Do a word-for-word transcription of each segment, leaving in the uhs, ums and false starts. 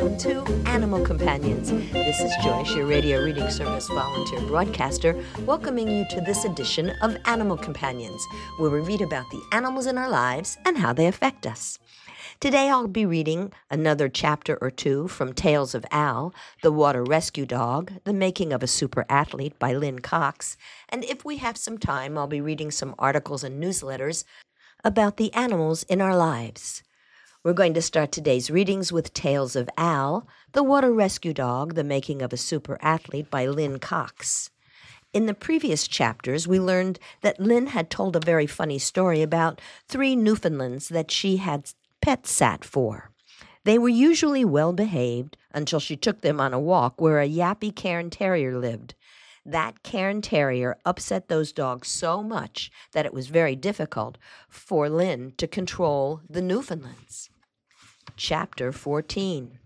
welcome to Animal Companions. This is Joyce, your radio reading service volunteer broadcaster, welcoming you to this edition of Animal Companions, where we read about the animals in our lives and how they affect us. Today I'll be reading another chapter or two from Tales of Al, the Water Rescue Dog, The Making of a Super Athlete by Lynn Cox, and if we have some time, I'll be reading some articles and newsletters about the animals in our lives. We're going to start today's readings with Tales of Al, the Water Rescue Dog, The Making of a Super Athlete by Lynn Cox. In the previous chapters, we learned that Lynn had told a very funny story about three Newfoundlands that she had pet sat for. They were usually well behaved until she took them on a walk where a yappy Cairn Terrier lived. That Cairn Terrier upset those dogs so much that it was very difficult for Lynn to control the Newfoundlands. Chapter fourteen.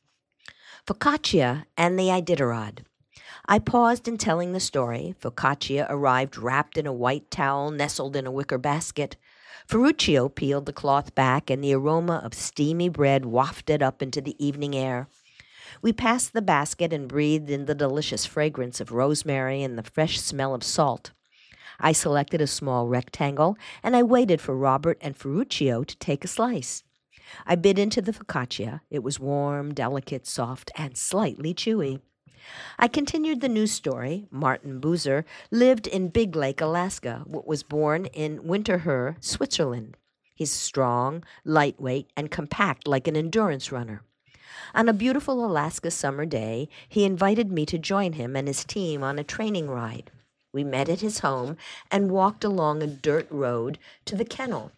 Focaccia and the Iditarod. I paused in telling the story. Focaccia arrived wrapped in a white towel nestled in a wicker basket. Ferruccio peeled the cloth back, and the aroma of steamy bread wafted up into the evening air. We passed the basket and breathed in the delicious fragrance of rosemary and the fresh smell of salt. I selected a small rectangle, and I waited for Robert and Ferruccio to take a slice. I bit into the focaccia. It was warm, delicate, soft, and slightly chewy. I continued the news story. Martin Buser lived in Big Lake, Alaska, but was born in Winterthur, Switzerland. He's strong, lightweight, and compact like an endurance runner. On a beautiful Alaska summer day, he invited me to join him and his team on a training ride. We met at his home and walked along a dirt road to the kennel.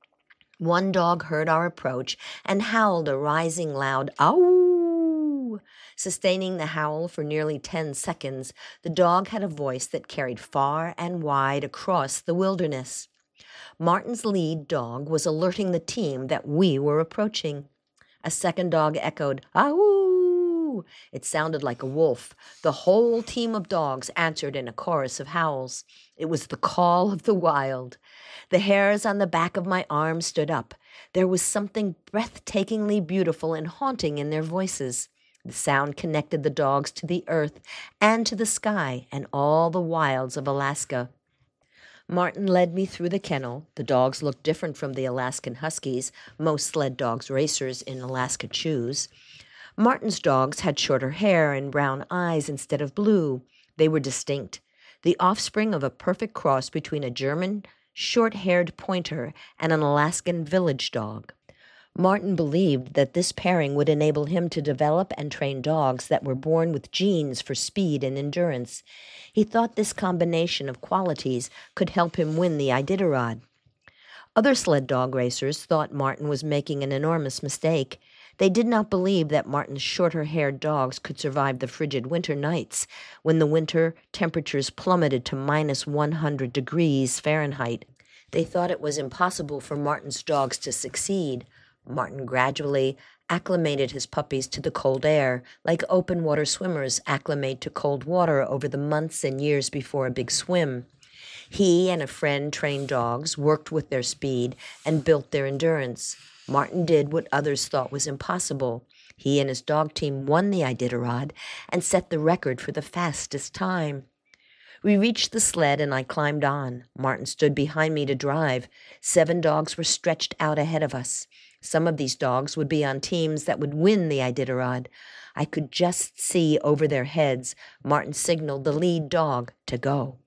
One dog heard our approach and howled a rising loud "ow." Sustaining the howl for nearly ten seconds, the dog had a voice that carried far and wide across the wilderness. Martin's lead dog was alerting the team that we were approaching. A second dog echoed, "Ow!" It sounded like a wolf. The whole team of dogs answered in a chorus of howls. It was the call of the wild. The hairs on the back of my arm stood up. There was something breathtakingly beautiful and haunting in their voices. The sound connected the dogs to the earth and to the sky and all the wilds of Alaska. Martin led me through the kennel. The dogs looked different from the Alaskan Huskies most sled dogs racers in Alaska choose. Martin's dogs had shorter hair and brown eyes instead of blue. They were distinct, the offspring of a perfect cross between a German short-haired pointer and an Alaskan village dog. Martin believed that this pairing would enable him to develop and train dogs that were born with genes for speed and endurance. He thought this combination of qualities could help him win the Iditarod. Other sled dog racers thought Martin was making an enormous mistake. They did not believe that Martin's shorter-haired dogs could survive the frigid winter nights when the winter temperatures plummeted to minus one hundred degrees Fahrenheit. They thought it was impossible for Martin's dogs to succeed. Martin gradually acclimated his puppies to the cold air, like open-water swimmers acclimate to cold water over the months and years before a big swim. He and a friend trained dogs, worked with their speed, and built their endurance. Martin did what others thought was impossible. He and his dog team won the Iditarod and set the record for the fastest time. We reached the sled and I climbed on. Martin stood behind me to drive. Seven dogs were stretched out ahead of us. Some of these dogs would be on teams that would win the Iditarod. I could just see over their heads. Martin signaled the lead dog to go.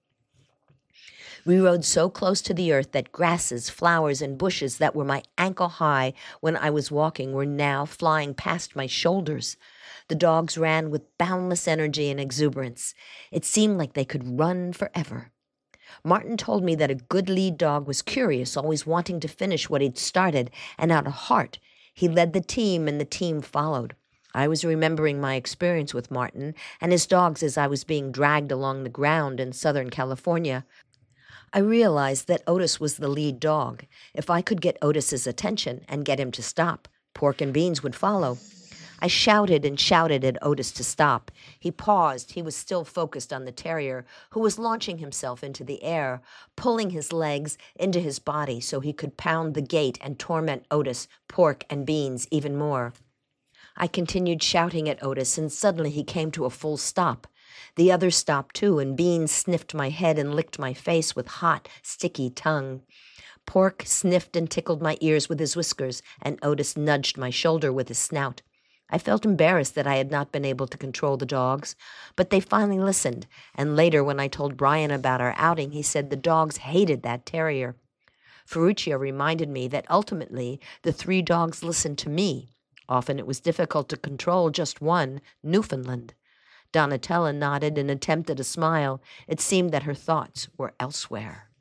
We rode so close to the earth that grasses, flowers, and bushes that were my ankle high when I was walking were now flying past my shoulders. The dogs ran with boundless energy and exuberance. It seemed like they could run forever. Martin told me that a good lead dog was curious, always wanting to finish what he'd started, and out of heart, he led the team and the team followed. I was remembering my experience with Martin and his dogs as I was being dragged along the ground in Southern California. I realized that Otis was the lead dog. If I could get Otis's attention and get him to stop, Pork and Beans would follow. I shouted and shouted at Otis to stop. He paused. He was still focused on the terrier, who was launching himself into the air, pulling his legs into his body so he could pound the gate and torment Otis, Pork, and Beans even more. I continued shouting at Otis, and suddenly he came to a full stop. The others stopped too, and Beans sniffed my head and licked my face with hot, sticky tongue. Pork sniffed and tickled my ears with his whiskers, and Otis nudged my shoulder with his snout. I felt embarrassed that I had not been able to control the dogs, but they finally listened, and later when I told Brian about our outing, he said the dogs hated that terrier. Ferruccio reminded me that ultimately the three dogs listened to me. Often it was difficult to control just one, Newfoundland. Donatella nodded and attempted a smile. It seemed that her thoughts were elsewhere.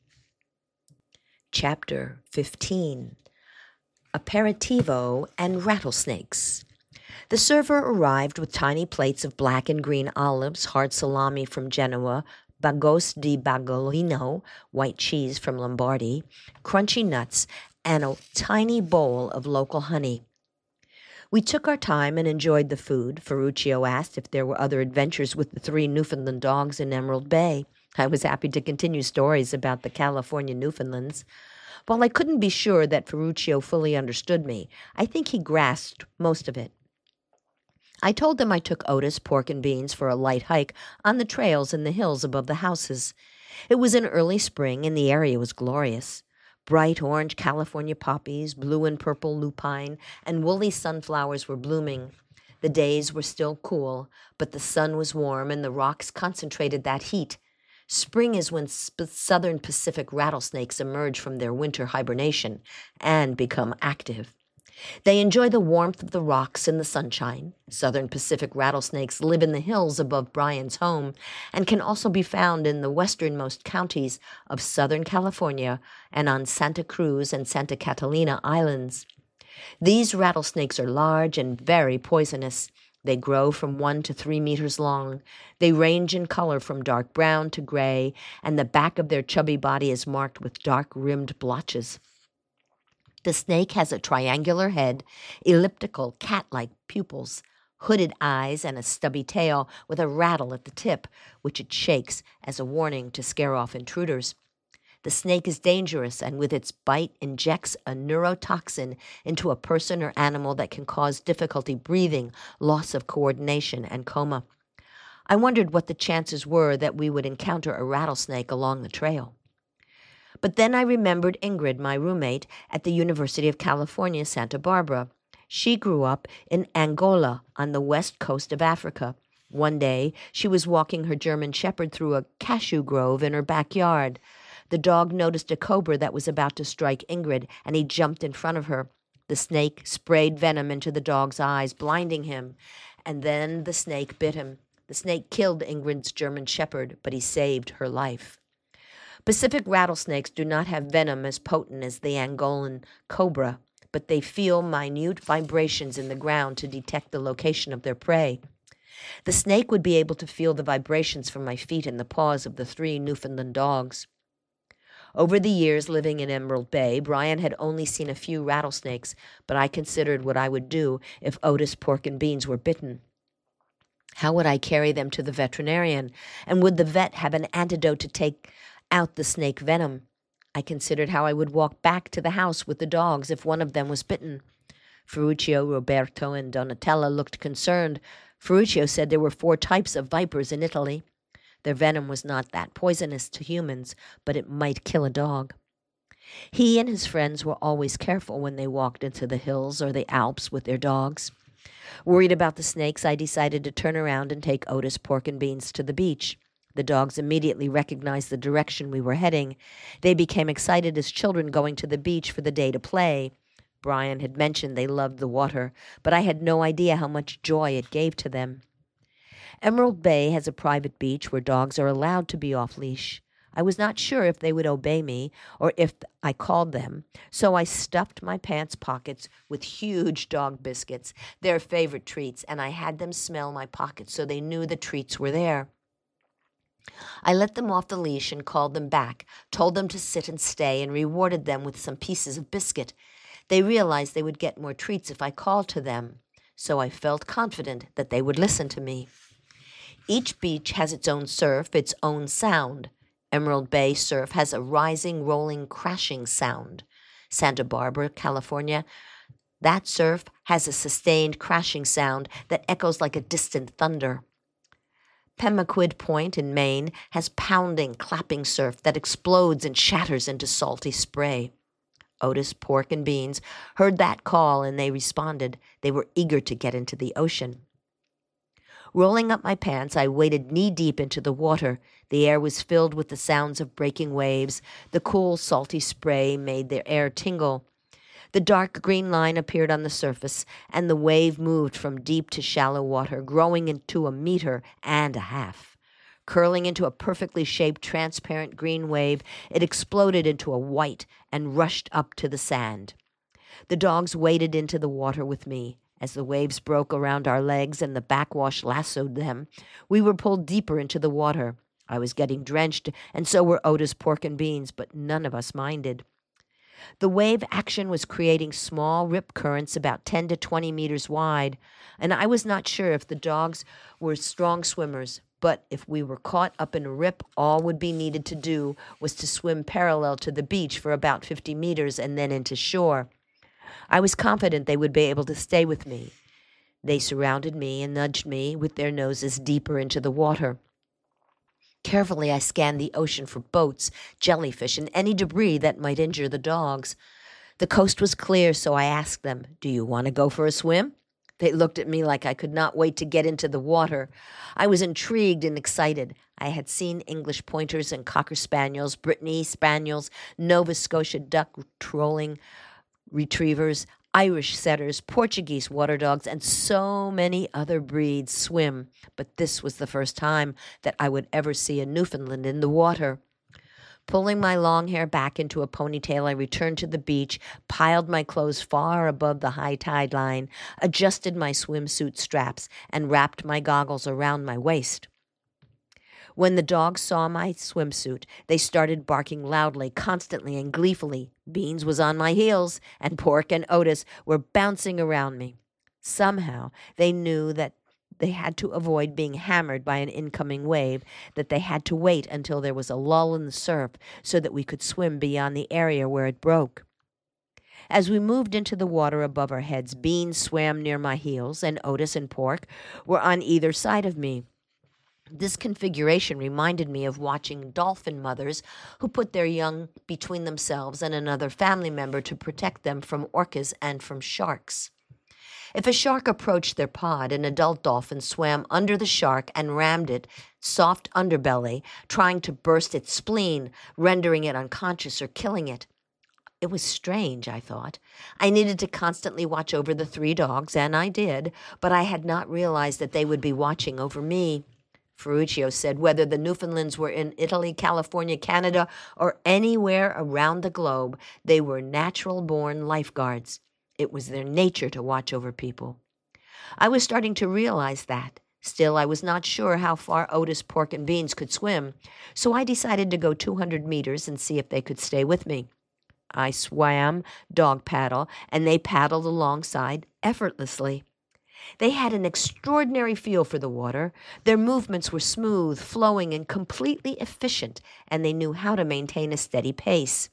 Chapter fifteen. Aperitivo and Rattlesnakes. The server arrived with tiny plates of black and green olives, hard salami from Genoa, bagos di Bagolino, white cheese from Lombardy, crunchy nuts, and a tiny bowl of local honey. We took our time and enjoyed the food. Ferruccio asked if there were other adventures with the three Newfoundland dogs in Emerald Bay. I was happy to continue stories about the California Newfoundlands. While I couldn't be sure that Ferruccio fully understood me, I think he grasped most of it. I told them I took Otis, Pork, and Beans for a light hike on the trails in the hills above the houses. It was in early spring, and the area was glorious. Bright orange California poppies, blue and purple lupine, and woolly sunflowers were blooming. The days were still cool, but the sun was warm, and the rocks concentrated that heat. Spring is when sp- southern Pacific rattlesnakes emerge from their winter hibernation and become active. They enjoy the warmth of the rocks and the sunshine. Southern Pacific rattlesnakes live in the hills above Brian's home and can also be found in the westernmost counties of Southern California and on Santa Cruz and Santa Catalina Islands. These rattlesnakes are large and very poisonous. They grow from one to three meters long. They range in color from dark brown to gray, and the back of their chubby body is marked with dark-rimmed blotches. The snake has a triangular head, elliptical, cat-like pupils, hooded eyes, and a stubby tail with a rattle at the tip, which it shakes as a warning to scare off intruders. The snake is dangerous, and with its bite injects a neurotoxin into a person or animal that can cause difficulty breathing, loss of coordination, and coma. I wondered what the chances were that we would encounter a rattlesnake along the trail. But then I remembered Ingrid, my roommate, at the University of California, Santa Barbara. She grew up in Angola on the west coast of Africa. One day, she was walking her German Shepherd through a cashew grove in her backyard. The dog noticed a cobra that was about to strike Ingrid, and he jumped in front of her. The snake sprayed venom into the dog's eyes, blinding him, and then the snake bit him. The snake killed Ingrid's German Shepherd, but he saved her life. Pacific rattlesnakes do not have venom as potent as the Angolan cobra, but they feel minute vibrations in the ground to detect the location of their prey. The snake would be able to feel the vibrations from my feet and the paws of the three Newfoundland dogs. Over the years living in Emerald Bay, Brian had only seen a few rattlesnakes, but I considered what I would do if Otis, Pork, and Beans were bitten. How would I carry them to the veterinarian, and would the vet have an antidote to take out the snake venom? I considered how I would walk back to the house with the dogs if one of them was bitten. Ferruccio, Roberto, and Donatella looked concerned. Ferruccio said there were four types of vipers in Italy. Their venom was not that poisonous to humans, but it might kill a dog. He and his friends were always careful when they walked into the hills or the Alps with their dogs. Worried about the snakes, I decided to turn around and take Otis, Pork, and Beans to the beach. The dogs immediately recognized the direction we were heading. They became excited as children going to the beach for the day to play. Brian had mentioned they loved the water, but I had no idea how much joy it gave to them. Emerald Bay has a private beach where dogs are allowed to be off-leash. I was not sure if they would obey me or if I called them, so I stuffed my pants pockets with huge dog biscuits, their favorite treats, and I had them smell my pockets so they knew the treats were there. I let them off the leash and called them back, told them to sit and stay, and rewarded them with some pieces of biscuit. They realized they would get more treats if I called to them, so I felt confident that they would listen to me. Each beach has its own surf, its own sound. Emerald Bay surf has a rising, rolling, crashing sound. Santa Barbara, California, That surf has a sustained crashing sound that echoes like a distant thunder. Pemaquid Point in Maine has pounding, clapping surf that explodes and shatters into salty spray. Otis, Pork, and Beans heard that call and they responded. They were eager to get into the ocean. Rolling up my pants, I waded knee-deep into the water. The air was filled with the sounds of breaking waves. The cool, salty spray made the air tingle. The dark green line appeared on the surface, and the wave moved from deep to shallow water, growing into a meter and a half. Curling into a perfectly shaped, transparent green wave, it exploded into a white and rushed up to the sand. The dogs waded into the water with me. As the waves broke around our legs and the backwash lassoed them, we were pulled deeper into the water. I was getting drenched, and so were Otis, Pork, and Beans, but none of us minded. The wave action was creating small rip currents about ten to twenty meters wide, and I was not sure if the dogs were strong swimmers, but if we were caught up in a rip, all would be needed to do was to swim parallel to the beach for about fifty meters and then into shore. I was confident they would be able to stay with me. They surrounded me and nudged me with their noses deeper into the water. Carefully, I scanned the ocean for boats, jellyfish, and any debris that might injure the dogs. The coast was clear, so I asked them, "Do you want to go for a swim?" They looked at me like I could not wait to get into the water. I was intrigued and excited. I had seen English pointers and cocker spaniels, Brittany spaniels, Nova Scotia duck trolling retrievers, Irish setters, Portuguese water dogs, and so many other breeds swim. But this was the first time that I would ever see a Newfoundland in the water. Pulling my long hair back into a ponytail, I returned to the beach, piled my clothes far above the high tide line, adjusted my swimsuit straps, and wrapped my goggles around my waist. When the dogs saw my swimsuit, they started barking loudly, constantly, and gleefully. Beans was on my heels, and Pork and Otis were bouncing around me. Somehow, they knew that they had to avoid being hammered by an incoming wave, that they had to wait until there was a lull in the surf so that we could swim beyond the area where it broke. As we moved into the water above our heads, Beans swam near my heels, and Otis and Pork were on either side of me. This configuration reminded me of watching dolphin mothers who put their young between themselves and another family member to protect them from orcas and from sharks. If a shark approached their pod, an adult dolphin swam under the shark and rammed its soft underbelly, trying to burst its spleen, rendering it unconscious or killing it. It was strange, I thought. I needed to constantly watch over the three dogs, and I did, but I had not realized that they would be watching over me. Ferruccio said whether the Newfoundlands were in Italy, California, Canada, or anywhere around the globe, they were natural-born lifeguards. It was their nature to watch over people. I was starting to realize that. Still, I was not sure how far Otis, Pork, and Beans could swim, so I decided to go two hundred meters and see if they could stay with me. I swam dog paddle, and they paddled alongside effortlessly. They had an extraordinary feel for the water. Their movements were smooth, flowing, and completely efficient, and they knew how to maintain a steady pace.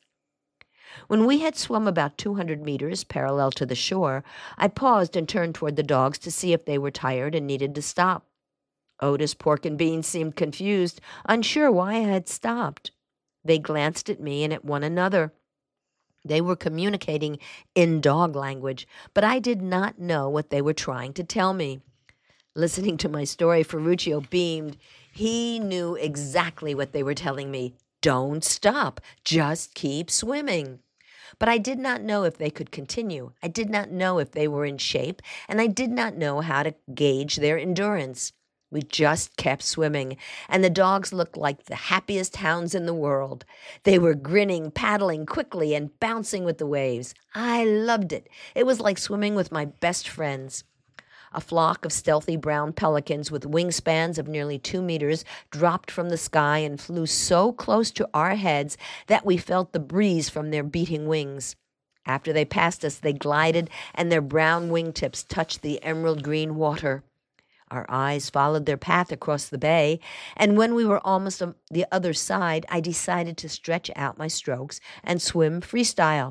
When we had swum about two hundred meters parallel to the shore, I paused and turned toward the dogs to see if they were tired and needed to stop. Otis, Pork, and Beans seemed confused, unsure why I had stopped. They glanced at me and at one another. They were communicating in dog language, but I did not know what they were trying to tell me. Listening to my story, Ferruccio beamed. He knew exactly what they were telling me. Don't stop. Just keep swimming. But I did not know if they could continue. I did not know if they were in shape, and I did not know how to gauge their endurance. We just kept swimming, and the dogs looked like the happiest hounds in the world. They were grinning, paddling quickly, and bouncing with the waves. I loved it. It was like swimming with my best friends. A flock of stealthy brown pelicans with wingspans of nearly two meters dropped from the sky and flew so close to our heads that we felt the breeze from their beating wings. After they passed us, they glided, and their brown wingtips touched the emerald green water. Our eyes followed their path across the bay, and when we were almost on the other side, I decided to stretch out my strokes and swim freestyle.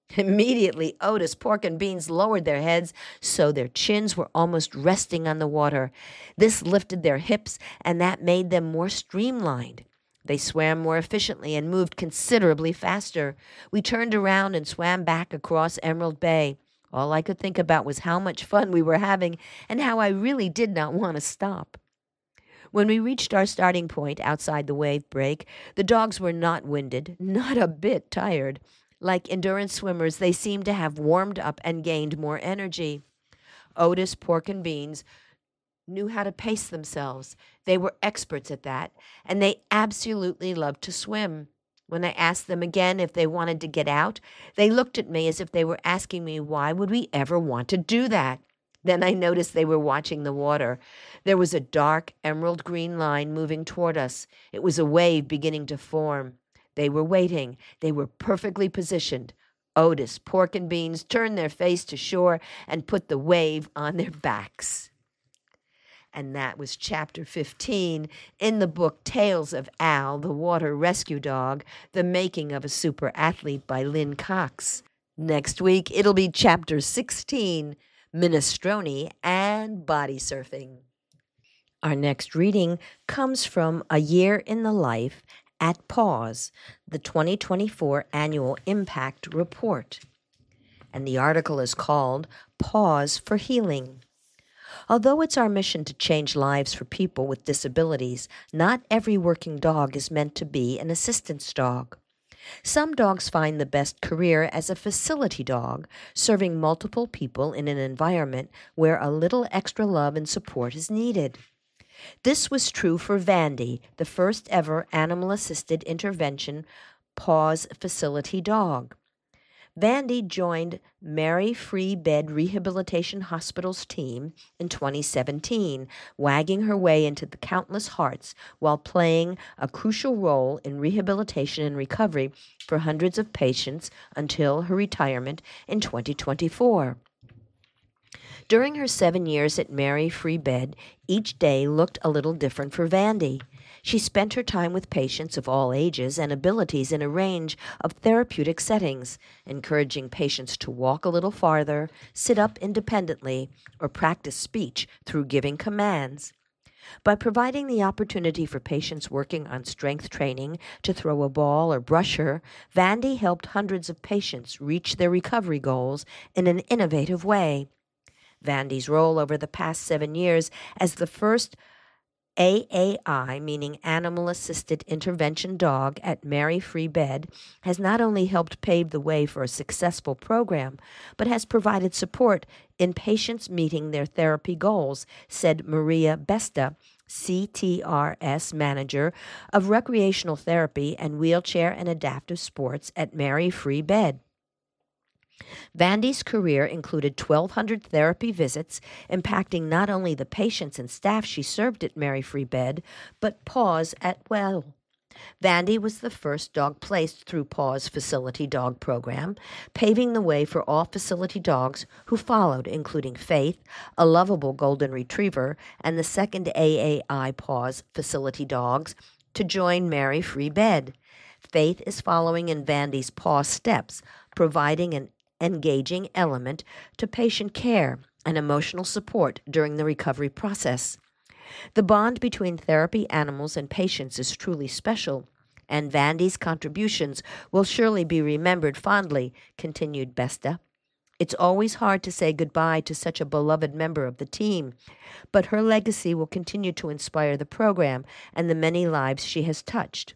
Immediately, Otis, Pork, and Beans lowered their heads so their chins were almost resting on the water. This lifted their hips, and that made them more streamlined. They swam more efficiently and moved considerably faster. We turned around and swam back across Emerald Bay. All I could think about was how much fun we were having and how I really did not want to stop. When we reached our starting point outside the wave break, the dogs were not winded, not a bit tired. Like endurance swimmers, they seemed to have warmed up and gained more energy. Otis, Pork, and Beans knew how to pace themselves. They were experts at that, and they absolutely loved to swim. When I asked them again if they wanted to get out, they looked at me as if they were asking me why would we ever want to do that. Then I noticed they were watching the water. There was a dark emerald green line moving toward us. It was a wave beginning to form. They were waiting. They were perfectly positioned. Otis, Pork, and Beans turned their face to shore and put the wave on their backs. And that was chapter fifteen in the book Tales of Al, the Water Rescue Dog, The Making of a Super Athlete by Lynn Cox. Next week, it'll be chapter sixteen, Minestrone and Body Surfing. Our next reading comes from A Year in the Life at Pause, the twenty twenty-four Annual Impact Report. And the article is called Pause for Healing. Although it's our mission to change lives for people with disabilities, not every working dog is meant to be an assistance dog. Some dogs find the best career as a facility dog, serving multiple people in an environment where a little extra love and support is needed. This was true for Vandy, the first ever animal-assisted intervention Pause facility dog. Vandy joined Mary Free Bed Rehabilitation Hospital's team in twenty seventeen, wagging her way into the countless hearts while playing a crucial role in rehabilitation and recovery for hundreds of patients until her retirement in twenty twenty-four. During her seven years at Mary Free Bed, each day looked a little different for Vandy. She spent her time with patients of all ages and abilities in a range of therapeutic settings, encouraging patients to walk a little farther, sit up independently, or practice speech through giving commands. By providing the opportunity for patients working on strength training to throw a ball or brush her, Vandy helped hundreds of patients reach their recovery goals in an innovative way. Vandy's role over the past seven years as the first A A I, meaning Animal Assisted Intervention Dog at Mary Free Bed, has not only helped pave the way for a successful program, but has provided support in patients meeting their therapy goals, said Maria Besta, C T R S Manager of Recreational Therapy and Wheelchair and Adaptive Sports at Mary Free Bed. Vandy's career included twelve hundred therapy visits, impacting not only the patients and staff she served at Mary Free Bed, but Pause at well. Vandy was the first dog placed through Pause Facility Dog Program, paving the way for all facility dogs who followed, including Faith, a lovable golden retriever, and the second A A I Pause Facility dogs to join Mary Free Bed. Faith is following in Vandy's Pause steps, providing an engaging element to patient care and emotional support during the recovery process. The bond between therapy animals and patients is truly special, and Vandy's contributions will surely be remembered fondly, continued Besta. It's always hard to say goodbye to such a beloved member of the team, but her legacy will continue to inspire the program and the many lives she has touched.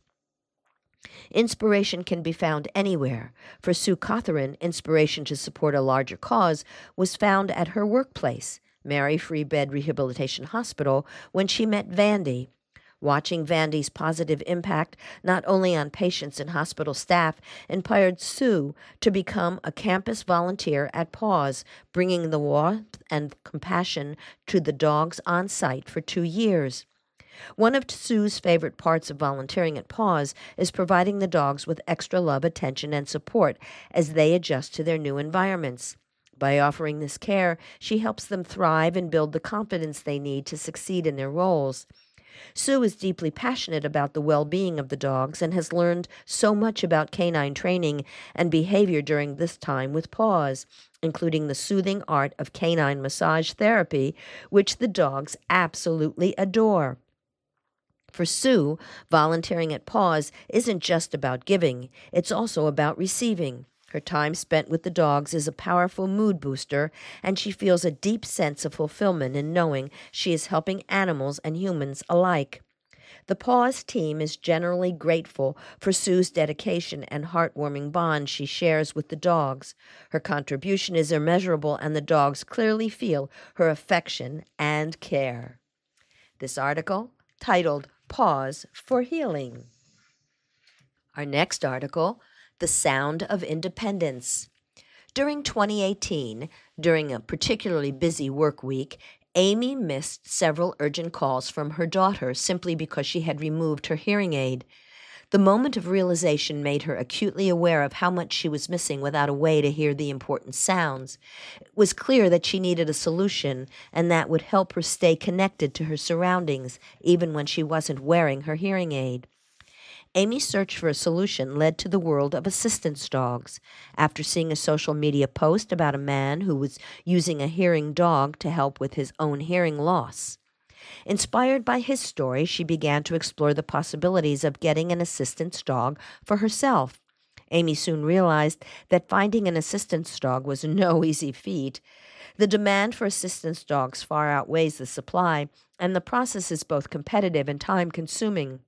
Inspiration can be found anywhere. For Sue Cawthorn, inspiration to support a larger cause was found at her workplace, Mary Free Bed Rehabilitation Hospital, when she met Vandy. Watching Vandy's positive impact not only on patients and hospital staff inspired Sue to become a campus volunteer at Pause, bringing the warmth and compassion to the dogs on site for two years. One of Sue's favorite parts of volunteering at Pause is providing the dogs with extra love, attention, and support as they adjust to their new environments. By offering this care, she helps them thrive and build the confidence they need to succeed in their roles. Sue is deeply passionate about the well-being of the dogs and has learned so much about canine training and behavior during this time with Paws, including the soothing art of canine massage therapy, which the dogs absolutely adore. For Sue, volunteering at Paws isn't just about giving, it's also about receiving. Her time spent with the dogs is a powerful mood booster, and she feels a deep sense of fulfillment in knowing she is helping animals and humans alike. The Paws team is generally grateful for Sue's dedication and heartwarming bond she shares with the dogs. Her contribution is immeasurable, and the dogs clearly feel her affection and care. This article, titled Paws for Healing. Our next article, The Sound of Independence. During twenty eighteen, during a particularly busy work week, Amy missed several urgent calls from her daughter simply because she had removed her hearing aid. The moment of realization made her acutely aware of how much she was missing without a way to hear the important sounds. It was clear that she needed a solution, and that would help her stay connected to her surroundings, even when she wasn't wearing her hearing aid. Amy's search for a solution led to the world of assistance dogs. After seeing a social media post about a man who was using a hearing dog to help with his own hearing loss. Inspired by his story, she began to explore the possibilities of getting an assistance dog for herself. Amy soon realized that finding an assistance dog was no easy feat. The demand for assistance dogs far outweighs the supply, and the process is both competitive and time-consuming.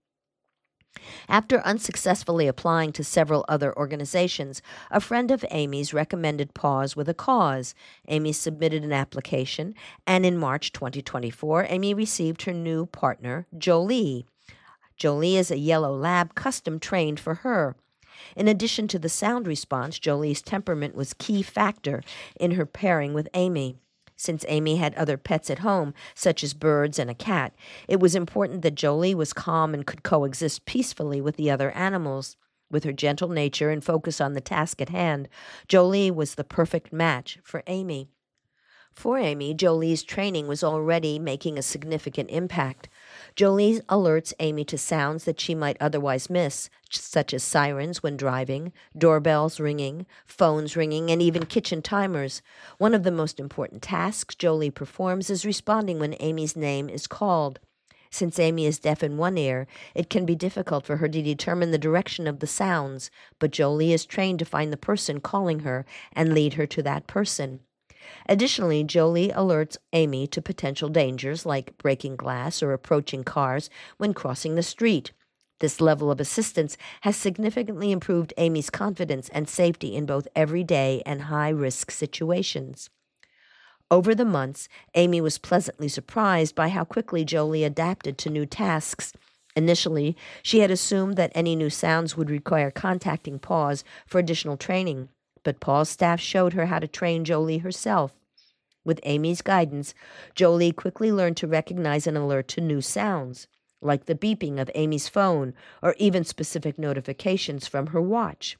After unsuccessfully applying to several other organizations, a friend of Amy's recommended Paws with a Cause. Amy submitted an application, and in March twenty twenty-four, Amy received her new partner, Jolie. Jolie is a yellow lab custom trained for her. In addition to the sound response, Jolie's temperament was a key factor in her pairing with Amy. Since Amy had other pets at home, such as birds and a cat, it was important that Jolie was calm and could coexist peacefully with the other animals. With her gentle nature and focus on the task at hand, Jolie was the perfect match for Amy. For Amy, Jolie's training was already making a significant impact. Jolie alerts Amy to sounds that she might otherwise miss, such as sirens when driving, doorbells ringing, phones ringing, and even kitchen timers. One of the most important tasks Jolie performs is responding when Amy's name is called. Since Amy is deaf in one ear, it can be difficult for her to determine the direction of the sounds, but Jolie is trained to find the person calling her and lead her to that person. Additionally, Jolie alerts Amy to potential dangers like breaking glass or approaching cars when crossing the street. This level of assistance has significantly improved Amy's confidence and safety in both everyday and high-risk situations. Over the months, Amy was pleasantly surprised by how quickly Jolie adapted to new tasks. Initially, she had assumed that any new sounds would require contacting Paws for additional training. But Paws staff showed her how to train Jolie herself. With Amy's guidance, Jolie quickly learned to recognize and alert to new sounds, like the beeping of Amy's phone or even specific notifications from her watch.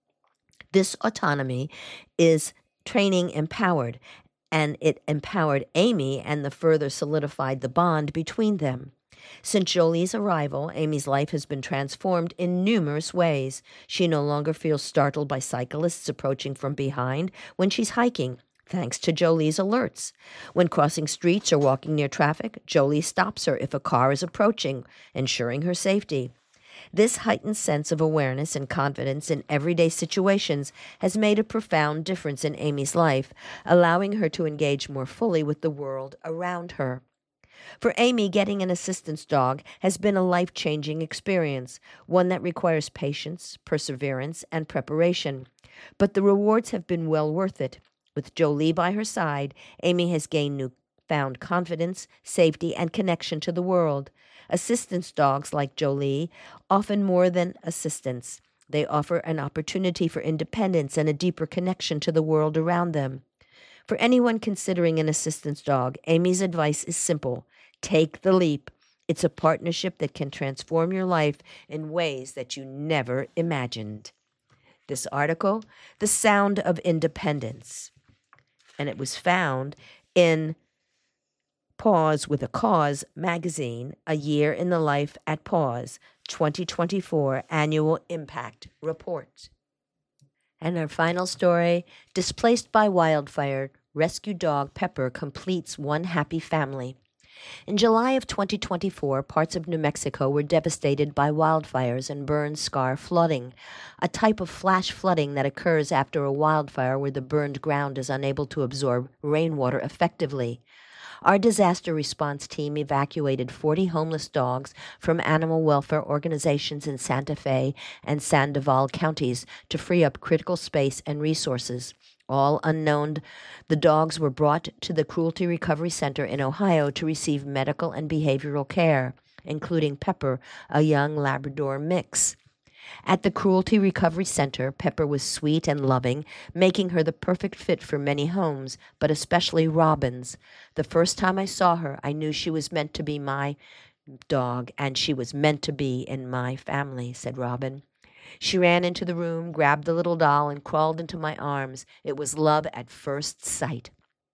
This autonomy is training empowered, and it empowered Amy and the further solidified the bond between them. Since Jolie's arrival, Amy's life has been transformed in numerous ways. She no longer feels startled by cyclists approaching from behind when she's hiking, thanks to Jolie's alerts. When crossing streets or walking near traffic, Jolie stops her if a car is approaching, ensuring her safety. This heightened sense of awareness and confidence in everyday situations has made a profound difference in Amy's life, allowing her to engage more fully with the world around her. For Amy, getting an assistance dog has been a life-changing experience, one that requires patience, perseverance, and preparation. But the rewards have been well worth it. With Jolie by her side, Amy has gained newfound confidence, safety, and connection to the world. Assistance dogs like Jolie, often more than assistance. They offer an opportunity for independence and a deeper connection to the world around them. For anyone considering an assistance dog, Amy's advice is simple. Take the leap. It's a partnership that can transform your life in ways that you never imagined. This article, The Sound of Independence, and it was found in Paws with a Cause magazine, A Year in the Life at Paws, twenty twenty-four Annual Impact Report. And our final story, Displaced by Wildfire, Rescue Dog Pepper Completes One Happy Family. In July of twenty twenty-four, parts of New Mexico were devastated by wildfires and burn scar flooding, a type of flash flooding that occurs after a wildfire where the burned ground is unable to absorb rainwater effectively. Our disaster response team evacuated forty homeless dogs from animal welfare organizations in Santa Fe and Sandoval counties to free up critical space and resources. All unknown, the dogs were brought to the Cruelty Recovery Center in Ohio to receive medical and behavioral care, including Pepper, a young Labrador mix. At the Cruelty Recovery Center, Pepper was sweet and loving, making her the perfect fit for many homes, but especially Robin's. The first time I saw her, I knew she was meant to be my dog, and she was meant to be in my family, said Robin. She ran into the room, grabbed the little doll, and crawled into my arms. It was love at first sight.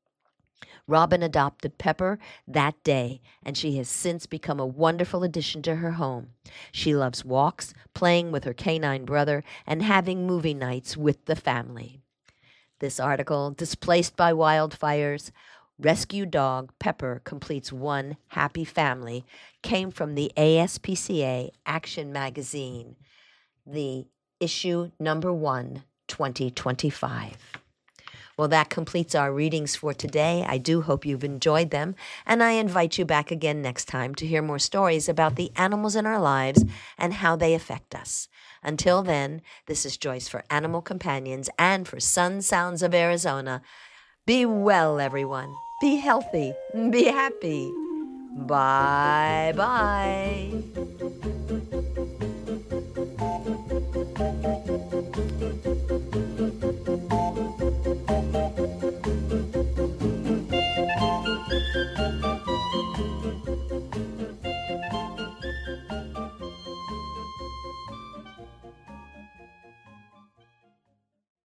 Robin adopted Pepper that day, and she has since become a wonderful addition to her home. She loves walks, playing with her canine brother, and having movie nights with the family. This article, Displaced by Wildfires, Rescue Dog Pepper Completes One Happy Family, came from the A S P C A Action Magazine, the issue number one, twenty twenty-five. Well, that completes our readings for today. I do hope you've enjoyed them, and I invite you back again next time to hear more stories about the animals in our lives and how they affect us. Until then, this is Joyce for Animal Companions and for Sun Sounds of Arizona. Be well, everyone. Be healthy. Be happy. Bye-bye.